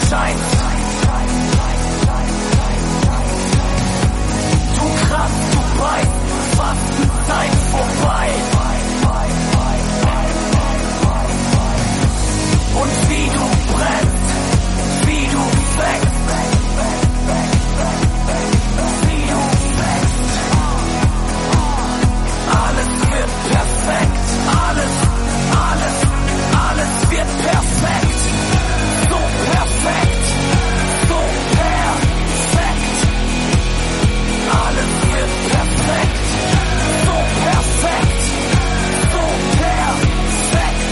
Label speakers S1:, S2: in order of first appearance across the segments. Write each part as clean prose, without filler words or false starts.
S1: scheint. Du kratzt, du beißt, Fastenzeit vorbei. Und wie du brennst, wie du wächst, wie du wächst. Alles wird perfekt, alles wird perfekt. So perfekt, so perfekt. Alles wird perfekt, so perfekt, so perfekt.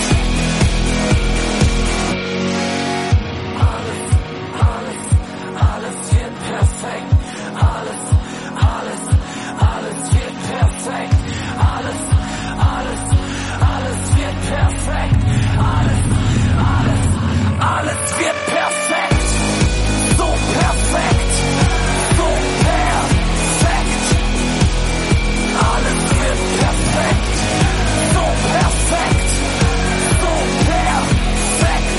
S1: Alles wird perfekt. Alles wird perfekt. Alles wird perfekt. Alles wird perfekt. So perfekt. So perfekt. Alles wird perfekt. So perfekt. So perfekt.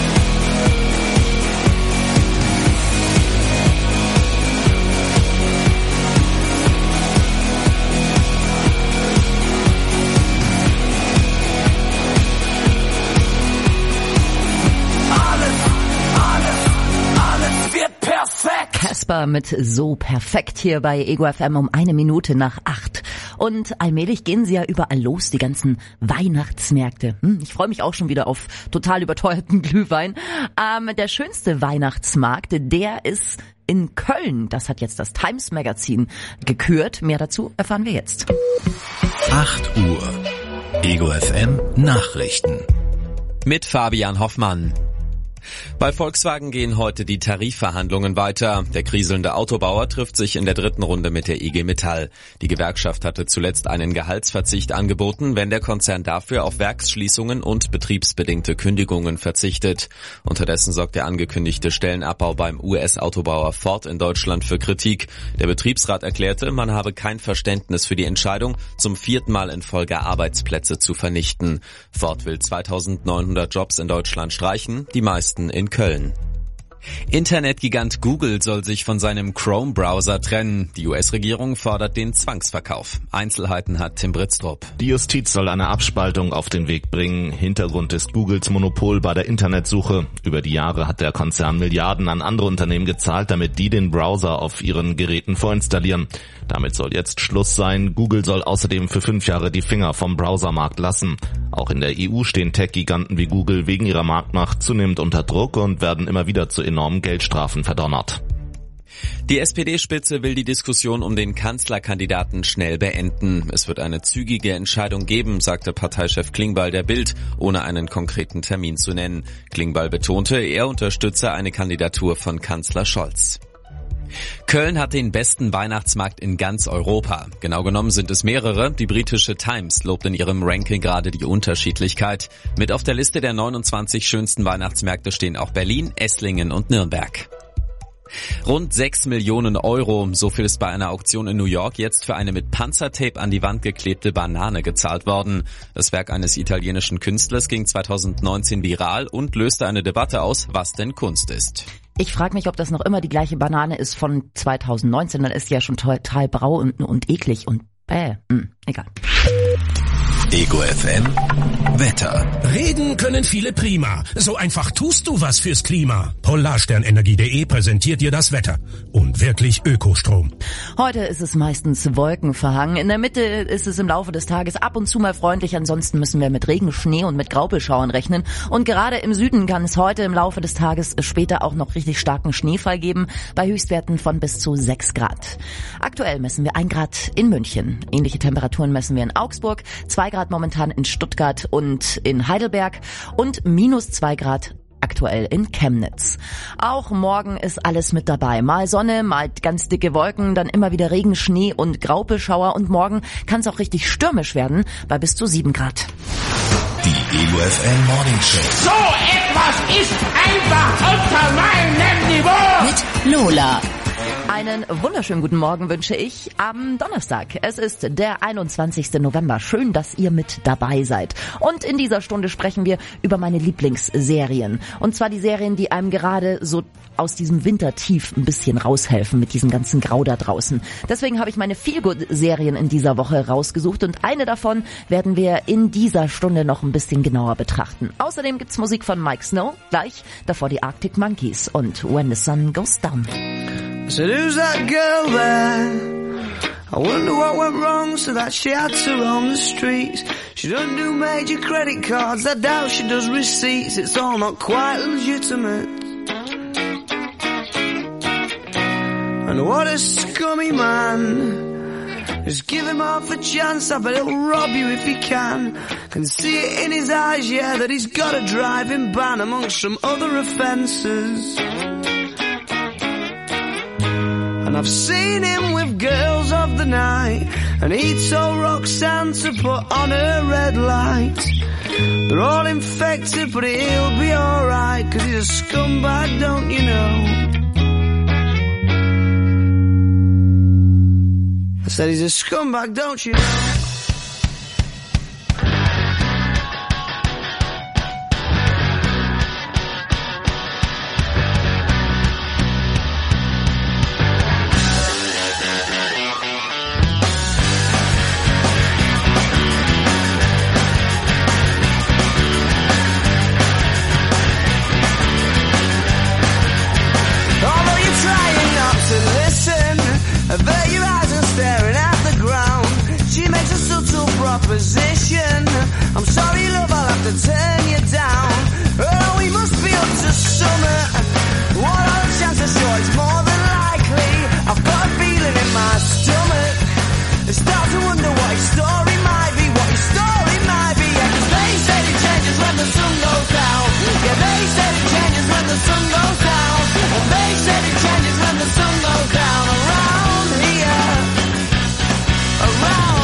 S1: Alles wird perfekt.
S2: Casper mit So perfekt hier bei Ego FM um 1:01. Und allmählich gehen sie ja überall los, die ganzen Weihnachtsmärkte. Ich freue mich auch schon wieder auf total überteuerten Glühwein. Der schönste Weihnachtsmarkt, der ist in Köln. Das hat jetzt das Times Magazin gekürt. Mehr dazu erfahren wir jetzt.
S3: 8 Uhr. Ego FM Nachrichten.
S4: Mit Fabian Hoffmann. Bei Volkswagen gehen heute die Tarifverhandlungen weiter. Der kriselnde Autobauer trifft sich in der dritten Runde mit der IG Metall. Die Gewerkschaft hatte zuletzt einen Gehaltsverzicht angeboten, wenn der Konzern dafür auf Werksschließungen und betriebsbedingte Kündigungen verzichtet. Unterdessen sorgt der angekündigte Stellenabbau beim US-Autobauer Ford in Deutschland für Kritik. Der Betriebsrat erklärte, man habe kein Verständnis für die Entscheidung, zum 4. Mal in Folge Arbeitsplätze zu vernichten. Ford will 2900 Jobs in Deutschland streichen, die meisten in Köln. Internetgigant Google soll sich von seinem Chrome-Browser trennen. Die US-Regierung fordert den Zwangsverkauf. Einzelheiten hat Tim Britztrup.
S5: Die Justiz soll eine Abspaltung auf den Weg bringen. Hintergrund ist Googles Monopol bei der Internetsuche. Über die Jahre hat der Konzern Milliarden an andere Unternehmen gezahlt, damit die den Browser auf ihren Geräten vorinstallieren. Damit soll jetzt Schluss sein. Google soll außerdem für 5 Jahre die Finger vom Browsermarkt lassen. Auch in der EU stehen Tech-Giganten wie Google wegen ihrer Marktmacht zunehmend unter Druck und werden immer wieder zu enormen Geldstrafen verdonnert.
S4: Die SPD-Spitze will die Diskussion um den Kanzlerkandidaten schnell beenden. Es wird eine zügige Entscheidung geben, sagte Parteichef Klingbeil der Bild, ohne einen konkreten Termin zu nennen. Klingbeil betonte, er unterstütze eine Kandidatur von Kanzler Scholz. Köln hat den besten Weihnachtsmarkt in ganz Europa. Genau genommen sind es mehrere. Die britische Times lobt in ihrem Ranking gerade die Unterschiedlichkeit. Mit auf der Liste der 29 schönsten Weihnachtsmärkte stehen auch Berlin, Esslingen und Nürnberg. Rund 6 Millionen Euro, so viel ist bei einer Auktion in New York jetzt für eine mit Panzertape an die Wand geklebte Banane gezahlt worden. Das Werk eines italienischen Künstlers ging 2019 viral und löste eine Debatte aus, was denn Kunst ist.
S2: Ich frage mich, ob das noch immer die gleiche Banane ist von 2019. Dann ist die ja schon total brau und eklig und egal.
S3: Ego FM Wetter.
S6: Reden können viele prima. So einfach tust du was fürs Klima. Polarsternenergie.de präsentiert dir das Wetter. Und wirklich Ökostrom.
S2: Heute ist es meistens wolkenverhangen. In der Mitte ist es im Laufe des Tages ab und zu mal freundlich. Ansonsten müssen wir mit Regen, Schnee und mit Graupelschauern rechnen. Und gerade im Süden kann es heute im Laufe des Tages später auch noch richtig starken Schneefall geben. Bei Höchstwerten von bis zu 6 Grad. Aktuell messen wir 1 Grad in München. Ähnliche Temperaturen messen wir in Augsburg. 2 Grad momentan in Stuttgart und in Heidelberg und minus 2 Grad aktuell in Chemnitz. Auch morgen ist alles mit dabei. Mal Sonne, mal ganz dicke Wolken, dann immer wieder Regen, Schnee und Graupelschauer und morgen kann es auch richtig stürmisch werden bei bis zu 7 Grad.
S3: Die Ego FM Morning Show.
S1: So etwas ist einfach unter meinem Niveau.
S7: Mit Lola.
S2: Einen wunderschönen guten Morgen wünsche ich am Donnerstag. Es ist der 21. November. Schön, dass ihr mit dabei seid. Und in dieser Stunde sprechen wir über meine Lieblingsserien. Und zwar die Serien, die einem gerade so aus diesem Wintertief ein bisschen raushelfen mit diesem ganzen Grau da draußen. Deswegen habe ich meine Feelgood-Serien in dieser Woche rausgesucht und eine davon werden wir in dieser Stunde noch ein bisschen genauer betrachten. Außerdem gibt's Musik von Mike Snow, gleich davor die Arctic Monkeys und When the Sun Goes Down.
S7: So who's that girl there? I wonder what went wrong so that she had to roam the streets. She doesn't do major credit cards, I doubt she does receipts. It's all not quite legitimate. And what a scummy man. Just give him half a chance, I bet he'll rob you if he can. Can see it in his eyes, yeah, that he's got a driving ban amongst some other offences. And I've seen him with girls of the night, and he told Roxanne to put on her red light. They're all infected, but he'll be alright, 'cause he's a scumbag, don't you know? I said he's a scumbag, don't you know? I'm sorry, love, I'll have to turn you down. Oh, we must be up to summer. What are the chances? Sure, it's more than likely. I've got a feeling in my stomach. I start to wonder what his story might be, what his story might be. Yeah, 'cause they said it changes when the sun goes down. Yeah, they said it changes when the sun goes down. And they said it changes when the sun goes down. Around here, around.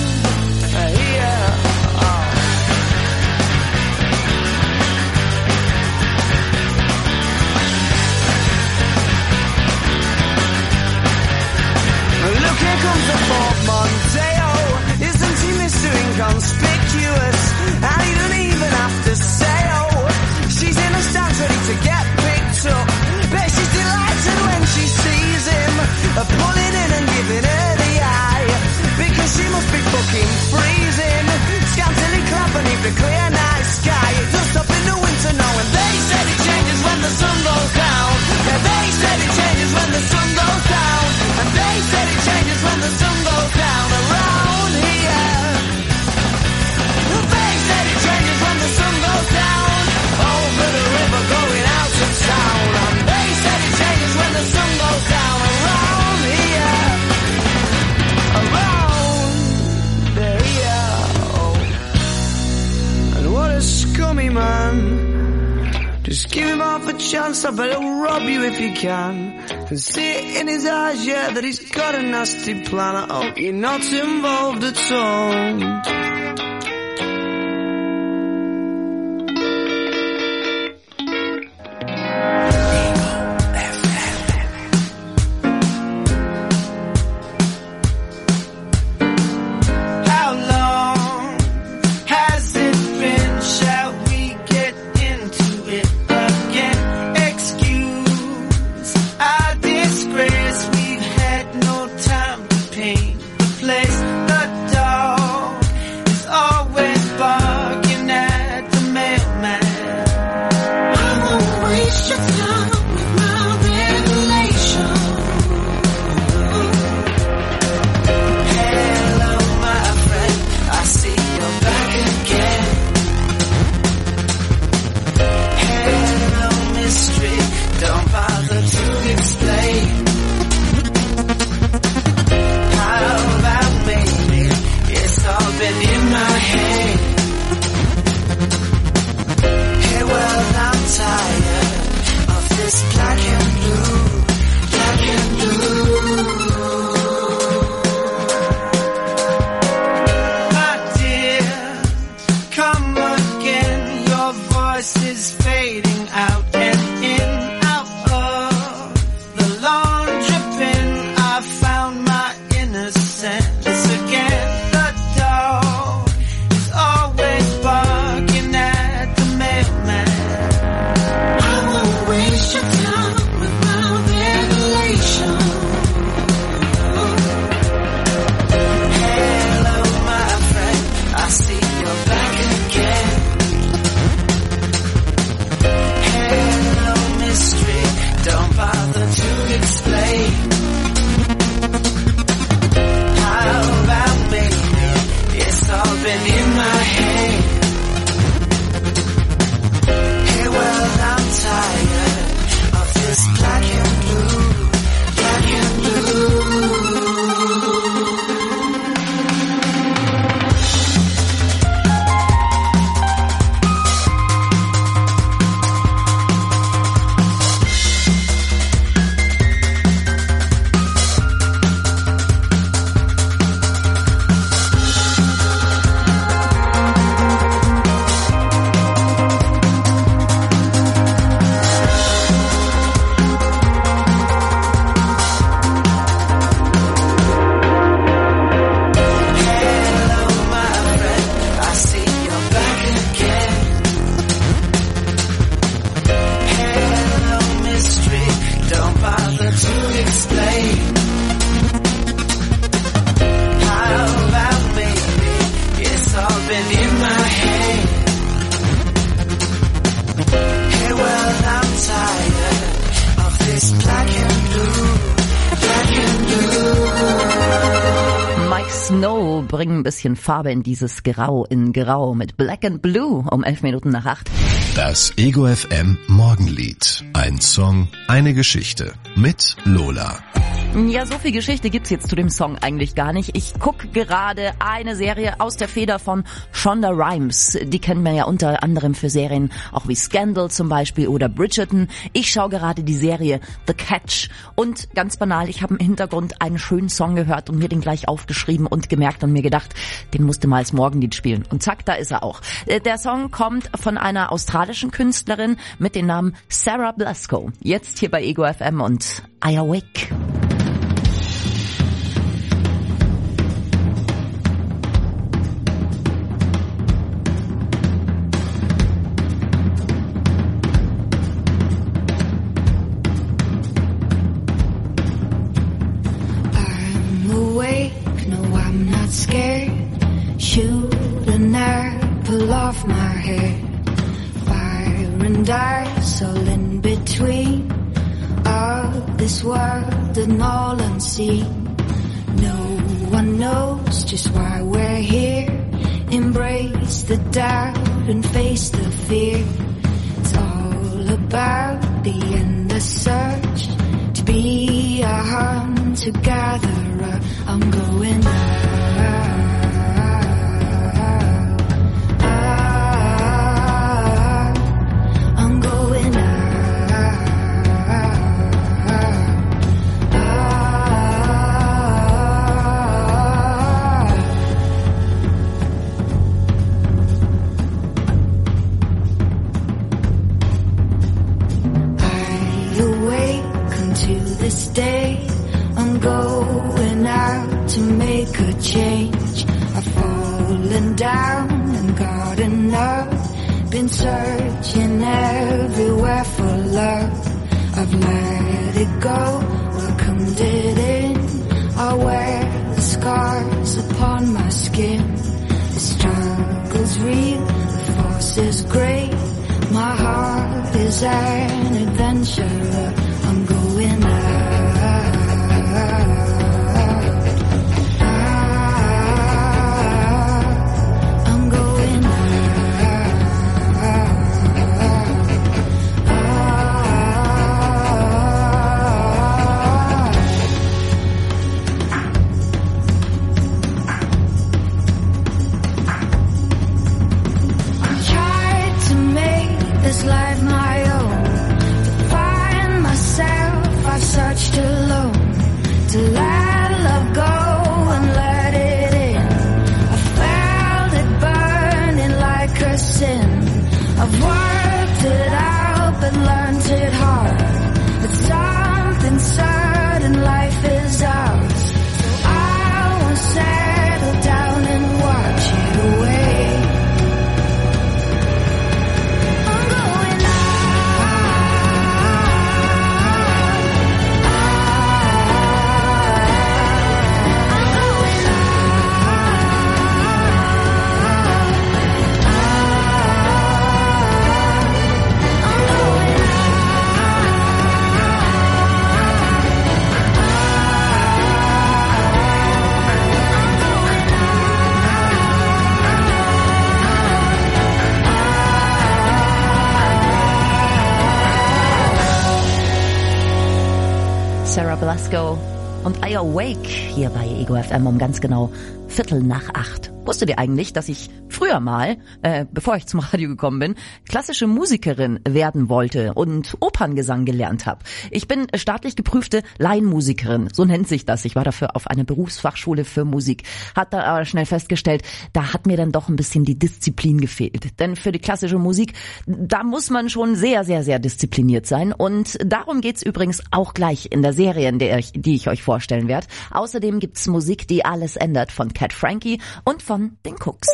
S7: Here comes the portmanteau. Isn't he Mr. Inconspicuous? And he don't even have to say, oh, she's in the stands ready to get picked up. Bet she's delighted when she sees him, pulling in and giving her the eye, because she must be fucking freezing, scantily clad beneath the clear night sky. It does stop in the winter now, and they said it changes when the sun goes down. Yeah, they said it changes when the sun goes down. And they said it changes when the sun goes down around here. They said it changes when the sun goes down over the river going out of town. And they said it changes when the sun goes down around here. Around here. Oh. And what a scummy man. Just give him half a chance, I bet he'll rob you if he can. Can see it in his eyes, yeah, that he's got a nasty plan. I hope you're not involved at all.
S8: Place the dog is
S2: Snow bringen ein bisschen Farbe in dieses Grau in Grau mit Black and Blue um 8:11.
S3: Das Ego FM Morgenlied. Ein Song, eine Geschichte mit Lola.
S2: Ja, so viel Geschichte gibt's jetzt zu dem Song eigentlich gar nicht. Ich gucke gerade eine Serie aus der Feder von Shonda Rhimes. Die kennen wir ja unter anderem für Serien auch wie Scandal zum Beispiel oder Bridgerton. Ich schaue gerade die Serie The Catch. Und ganz banal, ich habe im Hintergrund einen schönen Song gehört und mir den gleich aufgeschrieben und gemerkt und mir gedacht, den musste mal als Morgenlied spielen. Und zack, da ist er auch. Der Song kommt von einer australischen Künstlerin mit dem Namen Sarah Blasco. Jetzt hier bei Ego FM und I Awake.
S8: Scared, shoot an apple off my head, fire and ice all in between, of this world and all unseen. No one knows just why we're here. Embrace the doubt and face the fear. It's all about the endless search to be a hunter-gatherer. I'm going this day, I'm going out to make a change. I've fallen down and got enough. Been searching everywhere for love. I've let it go, welcomed it in. I wear the scars upon my skin. The struggle's real, the force is great. My heart is an adventurer. I'm going out.
S2: Sarah Blasco und I Awake hier bei Ego FM um ganz genau 7:45. Wusstet ihr eigentlich, dass ich früher mal, bevor ich zum Radio gekommen bin, klassische Musikerin werden wollte und Operngesang gelernt habe? Ich bin staatlich geprüfte Laienmusikerin, so nennt sich das. Ich war dafür auf einer Berufsfachschule für Musik, hat da aber schnell festgestellt, da hat mir dann doch ein bisschen die Disziplin gefehlt. Denn für die klassische Musik, da muss man schon sehr, sehr, sehr diszipliniert sein. Und darum geht's übrigens auch gleich in der Serie, die ich euch vorstellen werde. Außerdem gibt's Musik, die alles ändert, von Cat Frankie und von den Cooks.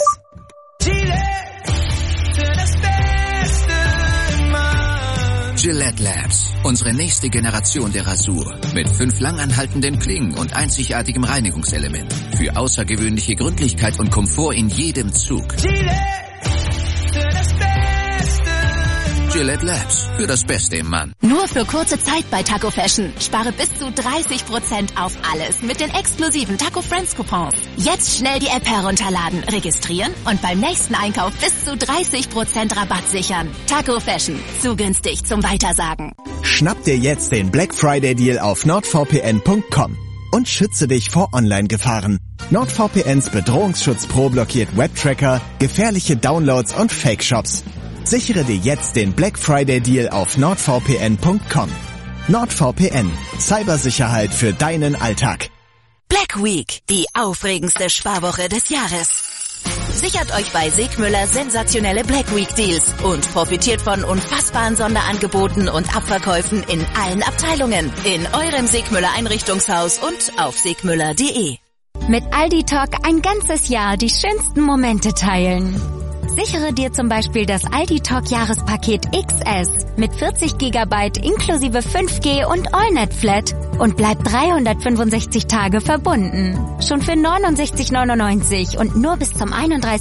S9: Gillette Labs, unsere nächste Generation der Rasur. Mit 5 langanhaltenden Klingen und einzigartigem Reinigungselement. Für außergewöhnliche Gründlichkeit und Komfort in jedem Zug. Gillette Gillette Labs für das Beste im Mann.
S10: Nur für kurze Zeit bei Taco Fashion. Spare bis zu 30% auf alles mit den exklusiven Taco Friends Coupons. Jetzt schnell die App herunterladen, registrieren und beim nächsten Einkauf bis zu 30% Rabatt sichern. Taco Fashion. Zu günstig zum Weitersagen.
S11: Schnapp dir jetzt den Black Friday Deal auf nordvpn.com und schütze dich vor Online-Gefahren. NordVPNs Bedrohungsschutz Pro blockiert Webtracker, gefährliche Downloads und Fake-Shops. Sichere dir jetzt den Black Friday Deal auf nordvpn.com. NordVPN. Cybersicherheit für deinen Alltag.
S10: Black Week, die aufregendste Sparwoche des Jahres. Sichert euch bei Segmüller sensationelle Black Week Deals und profitiert von unfassbaren Sonderangeboten und Abverkäufen in allen Abteilungen, in eurem Segmüller Einrichtungshaus und auf segmüller.de.
S12: Mit Aldi Talk ein ganzes Jahr die schönsten Momente teilen. Sichere dir zum Beispiel das Aldi Talk Jahrespaket XS mit 40 GB inklusive 5G und AllNet Flat und bleib 365 Tage verbunden. Schon für 69,99 und nur bis zum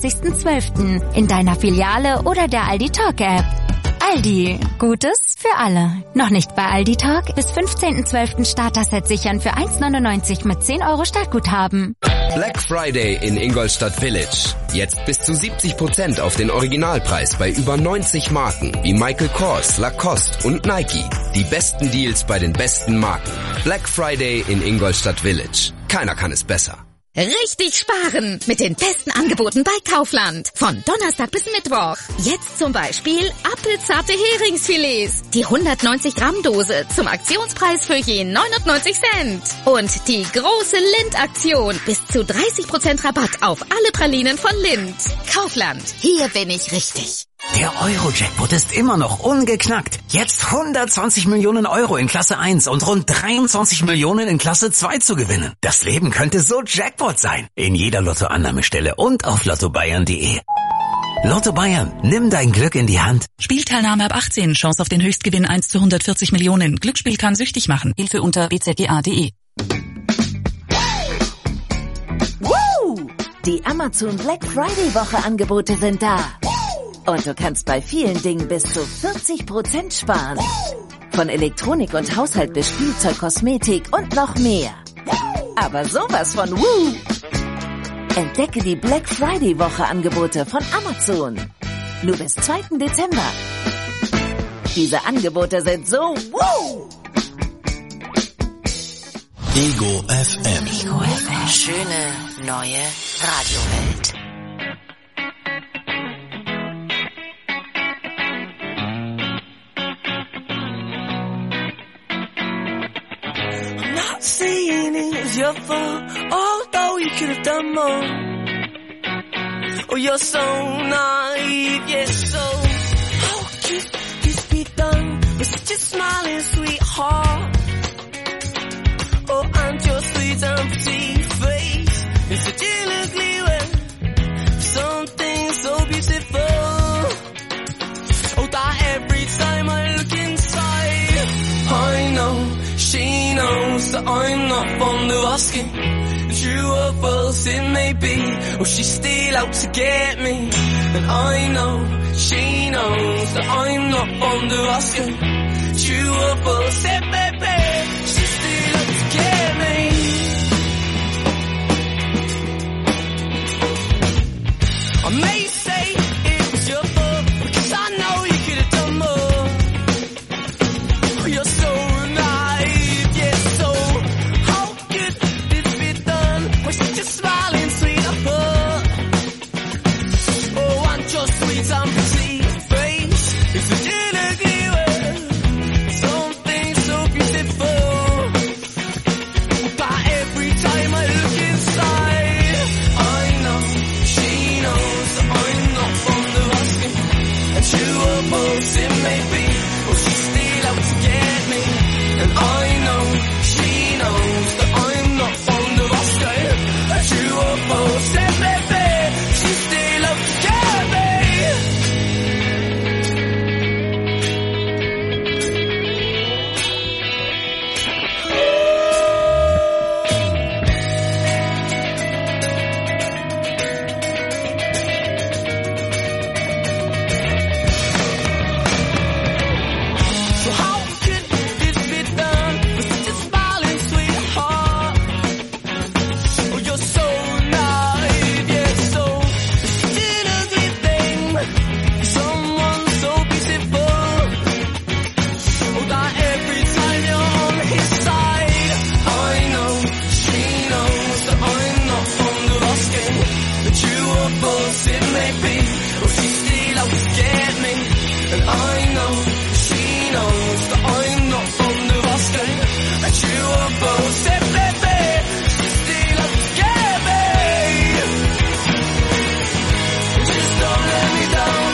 S12: 31.12. in deiner Filiale oder der Aldi Talk App. Aldi, Gutes für alle. Noch nicht bei Aldi Talk? Bis 15.12. Starter-Set sichern für 1,99 mit 10 € Startguthaben.
S13: Black Friday in Ingolstadt Village. Jetzt bis zu 70% auf den Originalpreis bei über 90 Marken wie Michael Kors, Lacoste und Nike. Die besten Deals bei den besten Marken. Black Friday in Ingolstadt Village. Keiner kann es besser.
S10: Richtig sparen mit den besten Angeboten bei Kaufland. Von Donnerstag bis Mittwoch. Jetzt zum Beispiel apfelzarte Heringsfilets. Die 190 Gramm Dose zum Aktionspreis für je 99 Cent. Und die große Lind-Aktion. Bis zu 30% Rabatt auf alle Pralinen von Lind. Kaufland. Hier bin ich richtig.
S1: Der Euro-Jackpot ist immer noch ungeknackt. Jetzt 120 Millionen € in Klasse 1 und rund 23 Millionen in Klasse 2 zu gewinnen. Das Leben könnte so Jackpot sein. In jeder Lottoannahmestelle und auf lottobayern.de. Lotto Bayern, nimm dein Glück in die Hand.
S14: Spielteilnahme ab 18, Chance auf den Höchstgewinn 1 zu 140 Millionen. Glücksspiel kann süchtig machen. Hilfe unter bzga.de.
S2: Die Amazon Black Friday Woche Angebote sind da. Und du kannst bei vielen Dingen bis zu 40% sparen. Von Elektronik und Haushalt bis Spielzeug, Kosmetik und noch mehr. Aber sowas von Woo! Entdecke die Black Friday Woche Angebote von Amazon. Nur bis 2. Dezember. Diese Angebote sind so Woo!
S3: Ego FM.
S2: Ego FM. Schöne neue Radiowelt.
S7: Not saying it was your fault, although you could have done more. Oh, you're so naive, yes, so how could this be done with such a smiling sweetheart? Oh, and your sweet and pretty face is such an ugly way, something so beautiful. Oh, that every time I look inside, I know she knows that I'm not fond of asking. True or false it may be, or she's still out to get me. And I know she knows that I'm not fond of asking. True or false it may be, she's still out to get me. I may say it was your fault, because I know you could have done more. You're so naive, yes, so how could this be done with such a smiling sweetheart? Oh, and your sweet and pretty face is such an ugly way, something so beautiful. But every time I look inside, I know she knows that I'm not fond of asking. And true or false it may be, or she's still out to get me. And I know she knows that I'm not fond of asking. And true or false it may be, she's still out to get me. knows that I'm not on the basket. And you are both separate, still up together. Just don't let me down.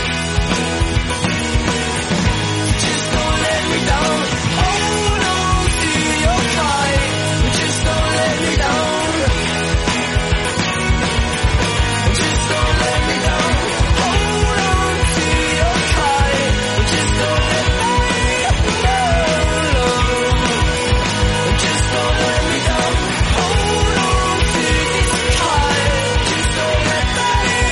S7: Just don't let me down. Hold on to your kite. Just don't let me down. Just don't let me down. Hold on to your kite. Just don't let me down. Just don't let me down. Hold on to this kite. Just don't let me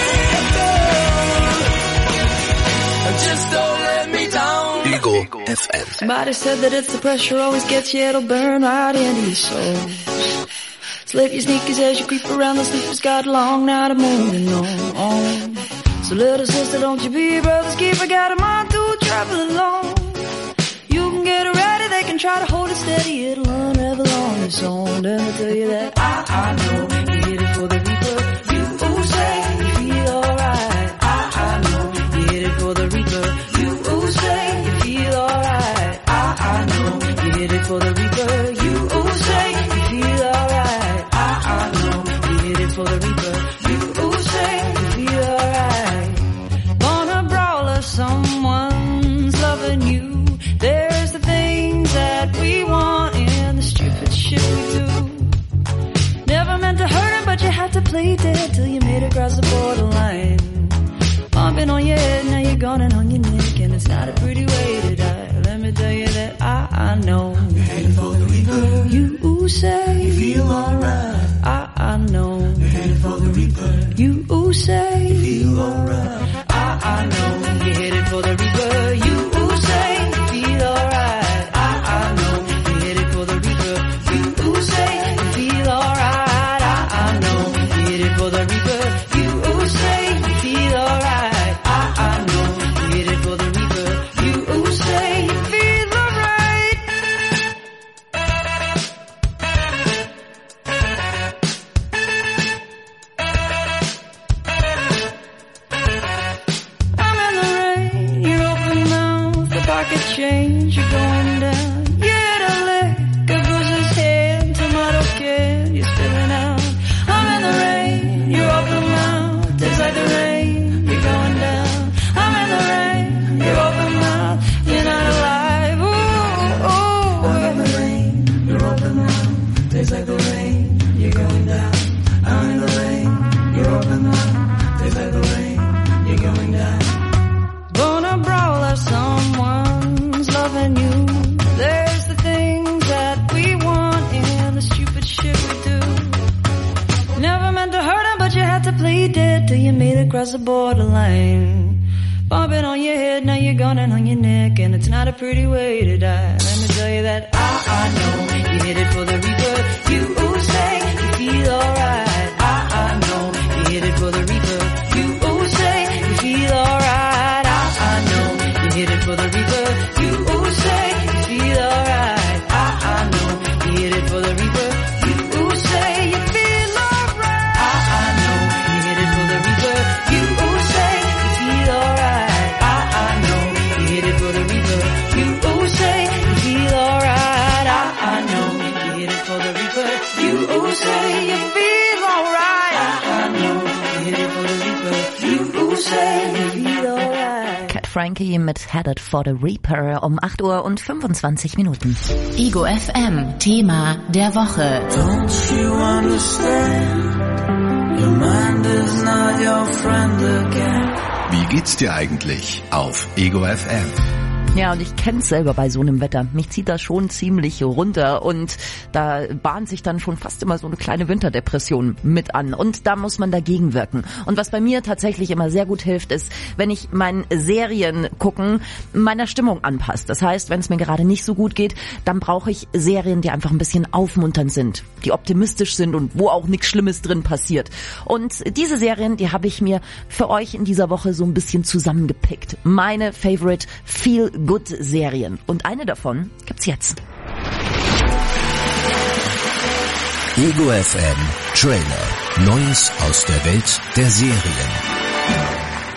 S7: down. Just don't let me down.
S3: Ego FM.
S15: Somebody said that if the pressure always gets you, it'll burn right into your soul. Slip your sneakers as you creep around the sleepers, got a long night of moving on. So little sister, don't you be your brother's keeper, got a mind to travel alone. You can get it ready, they can try to hold it steady, it'll unravel on its own. Let me tell you that I know you hit it for the reaper. You say you feel alright. I know you hit it for the reaper. You say you feel alright. I know you hit it for the reaper. You say you feel alright. I know you hit it for the reaper. You say you feel alright. Gonna brawl if someone's loving you. There's the things that we want and the stupid shit we do. Never meant to hurt him, but you had to play dead till you made it across the borderline. Bumping on your head, now you're gone and on your neck, and it's not a pretty way to die. Let me tell you that I know you're heading for the reaper. You say you feel alright. I know you're heading for the reaper. You say you feel alright. I know you're headed for the reaper. You say you feel alright. I know you're headed for the reaper. You say you feel alright. I know you're headed for the reaper. You say you feel alright. I know you're headed for the reaper. You say you feel alright. I'm in the rain, your open mouth, the pocket change, you're going down. You hit a lick, a bruiser's head, tomato can, you're spilling out. I'm in the rain, your open mouth, tastes like the rain, you're going down. I'm in the rain, your open mouth, you're not alive. Ooh, ooh. I'm in the rain, your open mouth, tastes like the rain, you're going down. I'm in the rain, your open mouth, tastes like the rain, you're going down. Gonna brawl if someone's loving you. There's the things that we want and the stupid shit we do. Never meant to hurt him, but you had to play dead till you made it across the borderline. Bumping on your head, now you're gone and on your neck, and it's not a pretty way to die. Let me tell you that I know you hit it for the reaper. You say you feel alright. I know you hit it for the reaper. You say you feel alright. I know you hit it for the reaper. You say you feel alright. I know you hit it for the reaper. You say you feel alright. I know you hit it for the reaper. You say you feel alright. I know you hit it for the reaper. You say you feel alright. I know you hit it for the reaper. You say you feel alright. I know you hit it for the reaper. You say you feel alright.
S2: Cat Frankie mit Headed for the Reaper um 8 Uhr und 25 Minuten.
S14: Ego FM, Thema der Woche.
S7: Don't you understand? Your mind is not your friend again.
S3: Wie geht's dir eigentlich auf Ego FM?
S2: Ja, und ich kenn's selber bei so einem Wetter. Mich zieht das schon ziemlich runter und da bahnt sich dann schon fast immer so eine kleine Winterdepression mit an und da muss man dagegen wirken. Und was bei mir tatsächlich immer sehr gut hilft, ist, wenn ich mein Serien gucken meiner Stimmung anpasst. Das heißt, wenn es mir gerade nicht so gut geht, dann brauche ich Serien, die einfach ein bisschen aufmunternd sind, die optimistisch sind und wo auch nichts Schlimmes drin passiert. Und diese Serien, die habe ich mir für euch in dieser Woche so ein bisschen zusammengepickt. Meine Favorite Feel-Good-Serien. Und eine davon gibt's jetzt.
S3: Ego FM Trailer. Neues aus der Welt der Serien.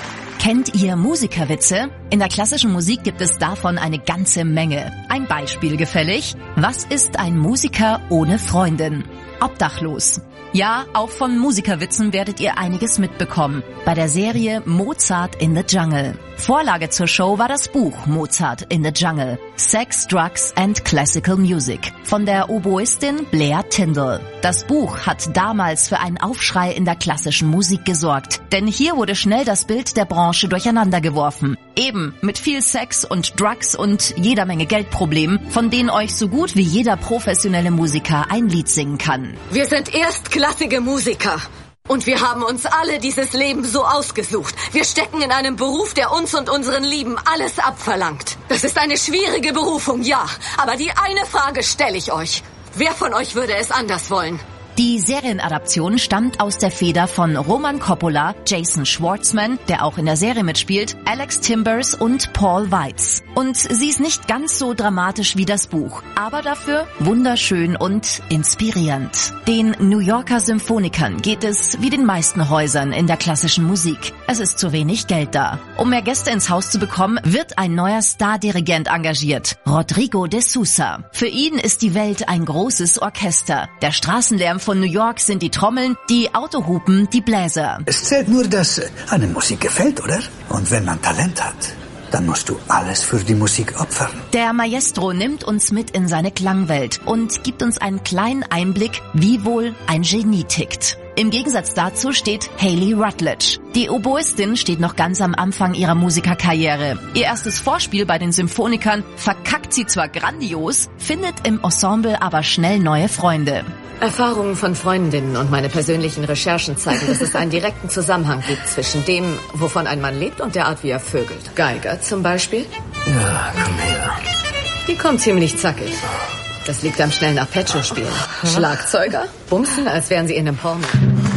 S2: Kennt ihr Musikerwitze? In der klassischen Musik gibt es davon eine ganze Menge. Ein Beispiel gefällig. Was ist ein Musiker ohne Freundin? Obdachlos. Ja, auch von Musikerwitzen werdet ihr einiges mitbekommen. Bei der Serie Mozart in the Jungle. Vorlage zur Show war das Buch Mozart in the Jungle. Sex, Drugs and Classical Music von der Oboistin Blair Tyndall. Das Buch hat damals für einen Aufschrei in der klassischen Musik gesorgt. Denn hier wurde schnell das Bild der Branche durcheinander geworfen. Eben mit viel Sex und Drugs und jeder Menge Geldproblemen, von denen euch so gut wie jeder professionelle Musiker ein Lied singen kann.
S16: Wir sind erstklassige Musiker. Und wir haben uns alle dieses Leben so ausgesucht. Wir stecken in einem Beruf, der uns und unseren Lieben alles abverlangt. Das ist eine schwierige Berufung, ja. Aber die eine Frage stelle ich euch. Wer von euch würde es anders wollen?
S2: Die Serienadaption stammt aus der Feder von Roman Coppola, Jason Schwartzman, der auch in der Serie mitspielt, Alex Timbers und Paul Weitz. Und sie ist nicht ganz so dramatisch wie das Buch, aber dafür wunderschön und inspirierend. Den New Yorker Symphonikern geht es wie den meisten Häusern in der klassischen Musik. Es ist zu wenig Geld da. Um mehr Gäste ins Haus zu bekommen, wird ein neuer Stardirigent engagiert, Rodrigo de Sousa. Für ihn ist die Welt ein großes Orchester. Der Straßenlärm von New York sind die Trommeln, die Autohupen, die Bläser.
S17: Es zählt nur, dass eine Musik gefällt, oder? Und wenn man Talent hat, dann musst du alles für die Musik opfern.
S2: Der Maestro nimmt uns mit in seine Klangwelt und gibt uns einen kleinen Einblick, wie wohl ein Genie tickt. Im Gegensatz dazu steht Hayley Rutledge. Die Oboistin steht noch ganz am Anfang ihrer Musikerkarriere. Ihr erstes Vorspiel bei den Symphonikern verkackt sie zwar grandios, findet im Ensemble aber schnell neue Freunde.
S16: Erfahrungen von Freundinnen und meine persönlichen Recherchen zeigen, dass es einen direkten Zusammenhang gibt zwischen dem, wovon ein Mann lebt und der Art, wie er vögelt. Geiger zum Beispiel.
S17: Ja, komm her.
S16: Die kommen ziemlich zackig. Das liegt am schnellen Arpeggio-Spielen. Schlagzeuger bumsen, als wären sie in einem Porno.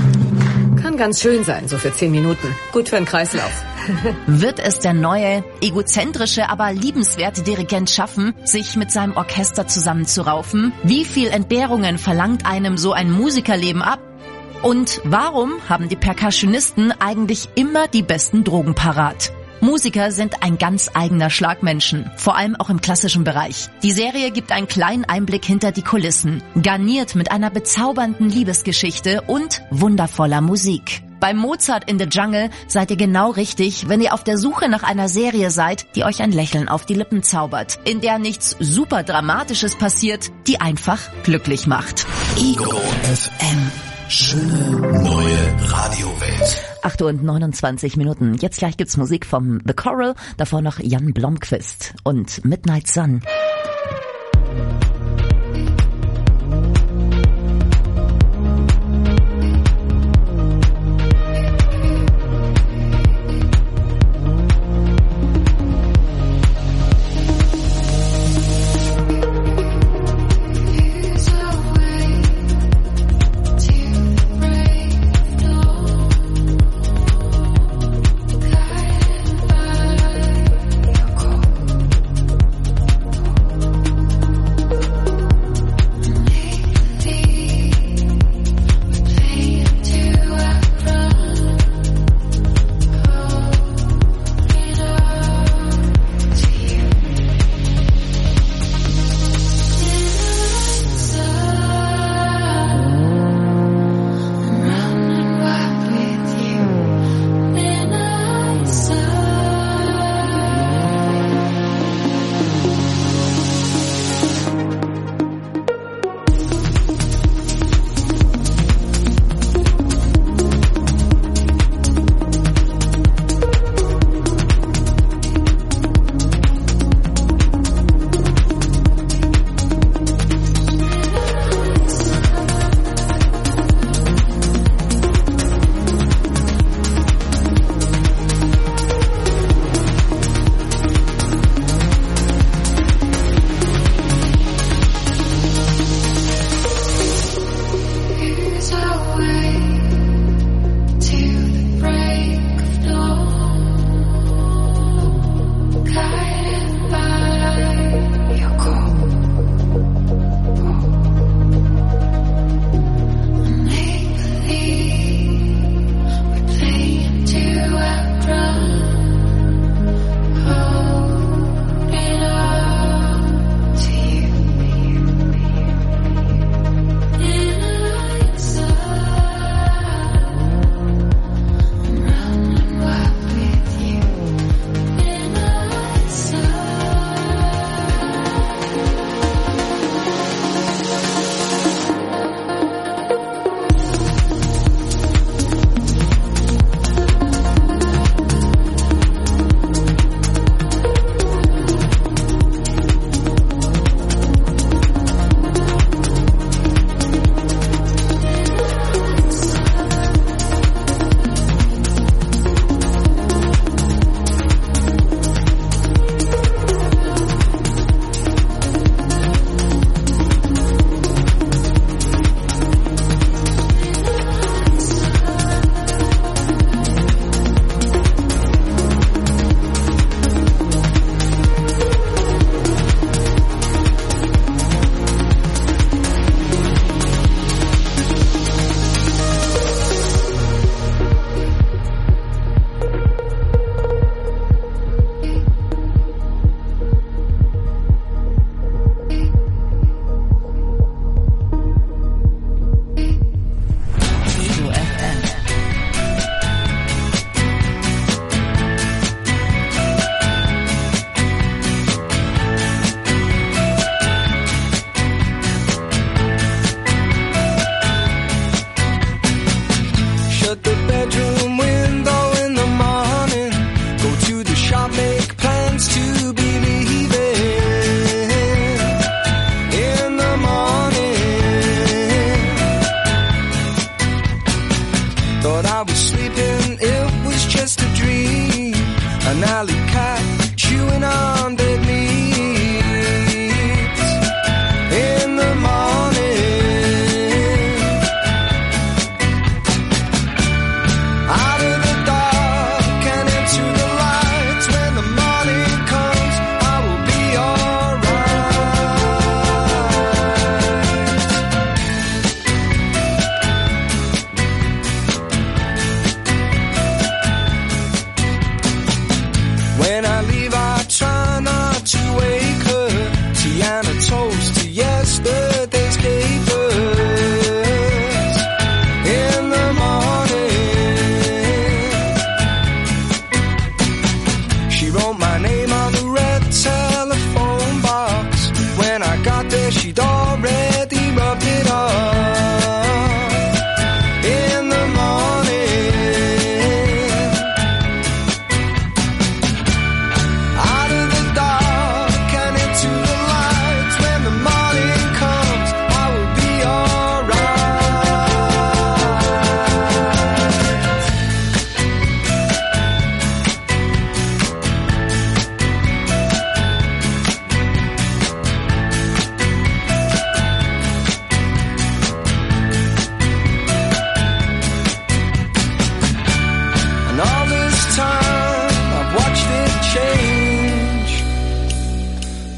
S16: Kann ganz schön sein, so für 10 Minuten. Gut für einen Kreislauf.
S2: Wird es der neue, egozentrische, aber liebenswerte Dirigent schaffen, sich mit seinem Orchester zusammenzuraufen? Wie viel Entbehrungen verlangt einem so ein Musikerleben ab? Und warum haben die Percussionisten eigentlich immer die besten Drogen parat? Musiker sind ein ganz eigener Schlag Menschen, vor allem auch im klassischen Bereich. Die Serie gibt einen kleinen Einblick hinter die Kulissen, garniert mit einer bezaubernden Liebesgeschichte und wundervoller Musik. Bei Mozart in the Jungle seid ihr genau richtig, wenn ihr auf der Suche nach einer Serie seid, die euch ein Lächeln auf die Lippen zaubert, in der nichts super Dramatisches passiert, die einfach glücklich macht.
S3: Ego FM. Schöne neue Radiowelt.
S2: 8:29 Uhr. Jetzt gleich gibt's Musik vom The Coral, davor noch Jan Blomqvist und Midnight Sun.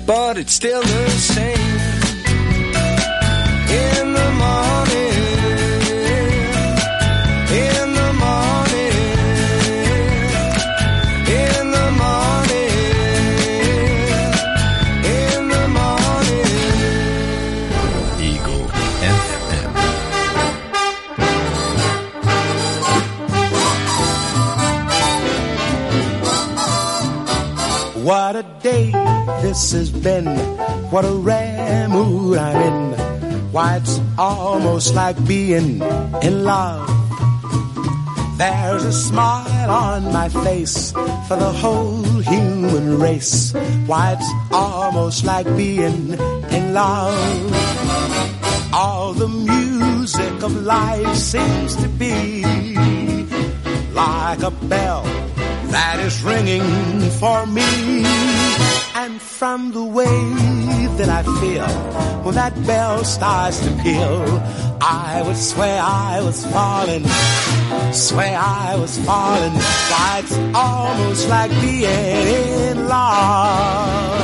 S7: but it's still the same. In the morning, in the morning, in the morning, in the morning.
S3: Ego FM.
S18: What a day this has been, what a rare mood I'm in. Why, it's almost like being in love. There's a smile on my face for the whole human race. Why, it's almost like being in love. All the music of life seems to be like a bell that is ringing for me. And from the way that I feel when that bell starts to peal, I would swear I was falling, swear I was falling. Why, it's almost like being in love.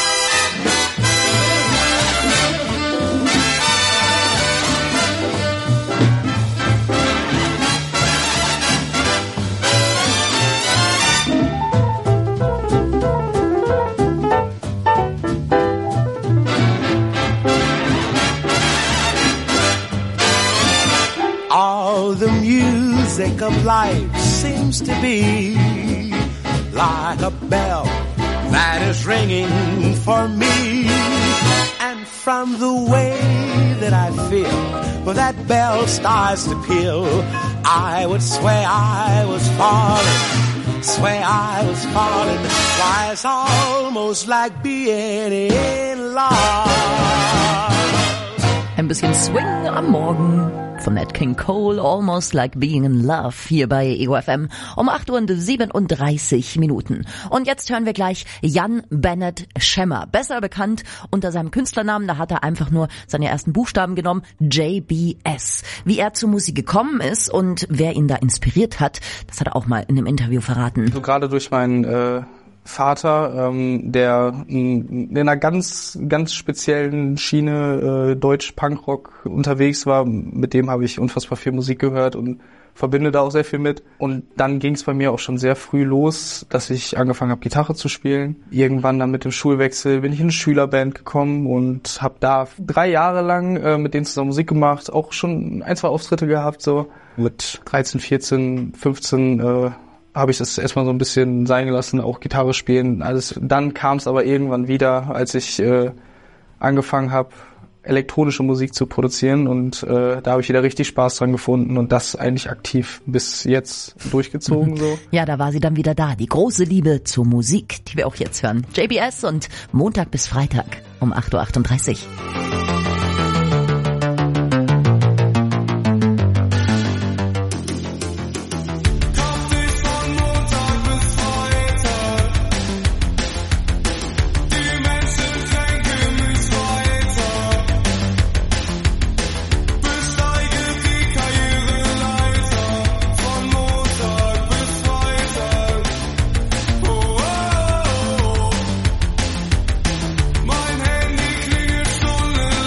S18: All the music of life seems to be like a bell that is ringing for me. And from the way that I feel when that bell starts to peal, I would swear I was falling, swear I was falling. Why, it's almost like being in love.
S2: Ein bisschen Swing am Morgen von Nat King Cole, Almost Like Being in Love, hier bei Ego FM um 8:37 Minuten. Und jetzt hören wir gleich Jan Bennett Schemmer, besser bekannt unter seinem Künstlernamen, da hat er einfach nur seine ersten Buchstaben genommen, JBS. Wie er zur Musik gekommen ist und wer ihn da inspiriert hat, das hat er auch mal in einem Interview verraten.
S19: So gerade durch meinen Vater, der in einer ganz speziellen Schiene Deutsch-Punkrock unterwegs war. Mit dem habe ich unfassbar viel Musik gehört und verbinde da auch sehr viel mit. Und dann ging es bei mir auch schon sehr früh los, dass ich angefangen habe, Gitarre zu spielen. Irgendwann dann mit dem Schulwechsel bin ich in eine Schülerband gekommen und habe da 3 Jahre lang mit denen zusammen Musik gemacht, auch schon 1, 2 Auftritte gehabt. So mit 13, 14, 15 habe ich das erstmal so ein bisschen sein gelassen, auch Gitarre spielen. Alles. Dann kam es aber irgendwann wieder, als ich angefangen habe, elektronische Musik zu produzieren und da habe ich wieder richtig Spaß dran gefunden und das eigentlich aktiv bis jetzt durchgezogen. So.
S2: Ja, da war sie dann wieder da, die große Liebe zur Musik, die wir auch jetzt hören. JBS und Montag bis Freitag um 8:38 Uhr.
S7: Mein Handy klingelt stundenlang.